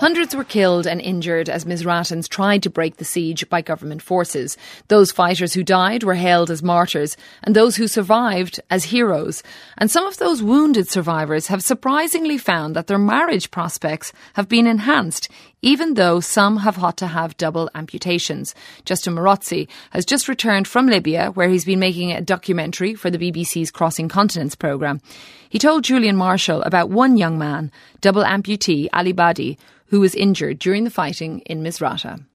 Hundreds were killed and injured as Misratans tried to break the siege by government forces. Those fighters who died were hailed as martyrs and those who survived as heroes. And some of those wounded survivors have surprisingly found that their marriage prospects have been enhanced, even though some have had to have double amputations. Justin Morozzi has just returned from Libya, where he's been making a documentary for the BBC's Crossing Continents programme. He told Julian Marshall about one young man, double amputee Ali Badi, who was injured during the fighting in Misrata.